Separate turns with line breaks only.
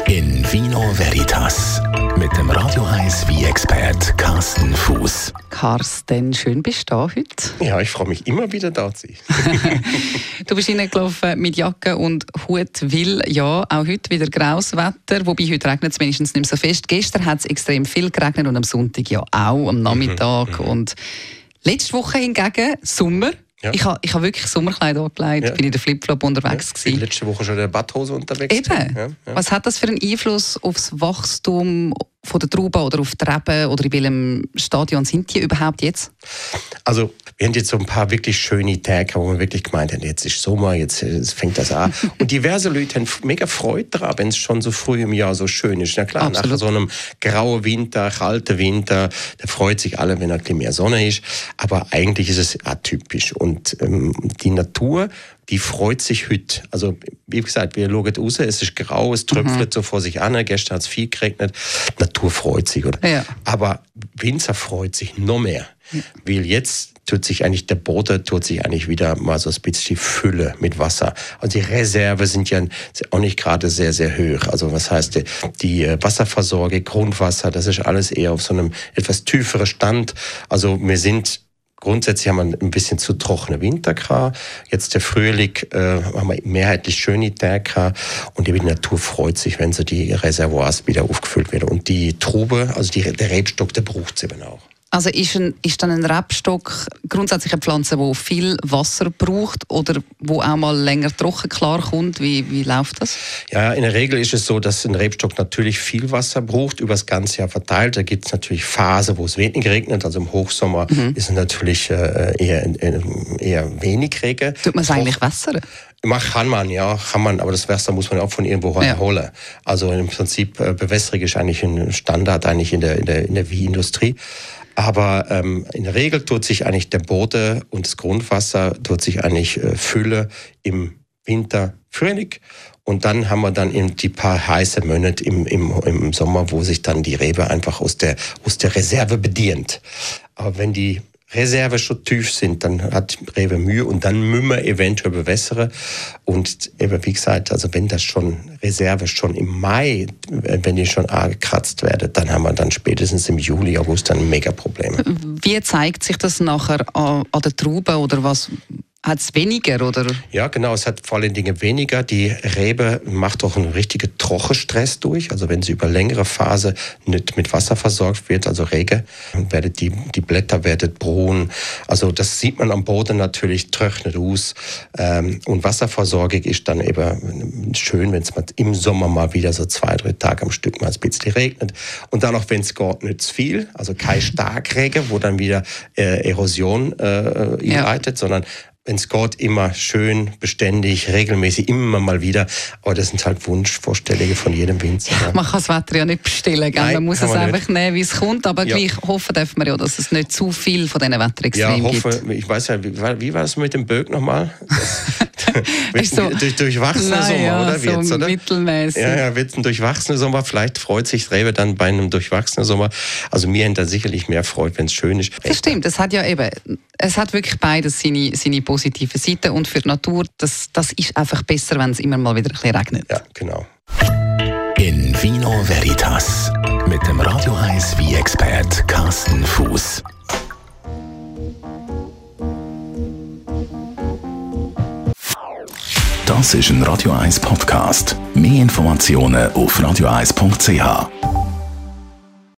In Vino Veritas mit dem Radio 1 Wein-Expert Carsten Fuß.
Carsten, schön bist du da heute.
Ja, ich freue mich immer wieder da zu sein.
Du bist reingelaufen mit Jacke und Hut, weil ja auch heute wieder graues Wetter, wobei heute regnet es wenigstens nicht mehr so fest. Gestern hat es extrem viel geregnet und am Sonntag ja auch, am Nachmittag. Und letzte Woche hingegen Sommer. Ja. Ich habe wirklich Sommerkleid angelegt, bin in der Flipflop unterwegs gewesen.
Letzte Woche schon in der Badhose unterwegs.
Eben. Ja. Was hat das für einen Einfluss aufs Wachstum von der Traube oder auf die Reben oder in welchem Stadion sind die überhaupt jetzt?
Also wir haben jetzt so ein paar wirklich schöne Tage, wo wir wirklich gemeint haben, jetzt ist Sommer, jetzt fängt das an. Und diverse Leute haben mega Freude daran, wenn es schon so früh im Jahr so schön ist. Na klar,
Absolut.
Nach so einem grauen Winter, kalten Winter, da freut sich alle, wenn ein bisschen mehr Sonne ist. Aber eigentlich ist es atypisch. Und die Natur, die freut sich heute. Also, wie gesagt, wir schauen raus, es ist grau, es tröpfelt so vor sich an. Gestern hat es viel geregnet. Die Natur freut sich, oder? Ja. Aber Winzer freut sich noch mehr. Ja. Weil jetzt tut sich der Boden wieder mal so ein bisschen Fülle mit Wasser. Also die Reserven sind ja auch nicht gerade sehr, sehr hoch. Also was heißt, die Wasserversorgung, Grundwasser, das ist alles eher auf so einem etwas tieferen Stand. Also grundsätzlich haben wir ein bisschen zu trockene Winter gehabt. Jetzt der Frühling haben wir mehrheitlich schöne Tage gehabt. Und die Natur freut sich, wenn so die Reservoirs wieder aufgefüllt werden. Und die Trube, also der Rebstock, der braucht es eben auch.
Also ist dann ein Rebstock grundsätzlich eine Pflanze, die viel Wasser braucht oder wo auch mal länger trocken klarkommt? Wie läuft das? Ja,
in der Regel ist es so, dass ein Rebstock natürlich viel Wasser braucht, über das ganze Jahr verteilt. Da gibt es natürlich Phasen, wo es wenig regnet. Also im Hochsommer ist es natürlich eher wenig Regen.
Tut man es eigentlich wässern?
Kann man, aber das Wasser muss man auch von irgendwo holen. Also im Prinzip Bewässerung ist eigentlich ein Standard in der Weinindustrie. Aber in der Regel tut sich eigentlich der Boden und das Grundwasser Fülle im Winter, Frühling. Und dann haben wir dann eben die paar heiße Monate im Sommer, wo sich dann die Rebe einfach aus der Reserve bedient. Aber wenn die Reserve schon tief sind, dann hat die Rebe Mühe und dann müssen wir eventuell bewässern. Und eben, wie gesagt, also wenn das schon Reserve schon im Mai, wenn die schon angekratzt werden, dann haben wir dann spätestens im Juli, August dann mega Probleme.
Wie zeigt sich das nachher an der Traube oder was? Hat es weniger, oder? Ja,
genau. Es hat vor allen Dingen weniger. Die Rebe macht auch einen richtigen Trockenstress durch. Also wenn sie über längere Phase nicht mit Wasser versorgt wird, also Regen, werden die Blätter werden braun. Also das sieht man am Boden natürlich, trocknet aus. Und Wasserversorgung ist dann eben schön, wenn es im Sommer mal wieder so 2-3 Tage am Stück mal ein bisschen regnet. Und dann auch, wenn es geht, nicht zu viel. Also kein Starkregen, wo dann wieder Erosion einleitet, sondern wenn es geht, immer schön, beständig, regelmäßig, immer mal wieder. Aber das sind halt Wunschvorstellungen von jedem Winzer.
Ja, man kann das Wetter ja nicht bestellen. Nein, man muss es einfach nehmen, wie es kommt. Aber gleich hoffen dürfen wir ja, dass es nicht zu viel von diesen Wetterextremen gibt.
Ich weiß ja, wie war das mit dem Böck nochmal? Durchwachsener Sommer, oder?
So mittelmäßig.
Ja, wird ein durchwachsener Sommer. Vielleicht freut sich das Rebe dann bei einem durchwachsenen Sommer. Also mir haben da sicherlich mehr Freude, wenn es schön ist.
Das stimmt, es hat wirklich beides seine positive Seiten. Und für die Natur, das ist einfach besser, wenn es immer mal wieder ein bisschen regnet.
Ja, genau.
In Vino Veritas mit dem Radio 1 Wein-Expert Carsten Fuß. Das ist ein Radio 1 Podcast. Mehr Informationen auf radio1.ch.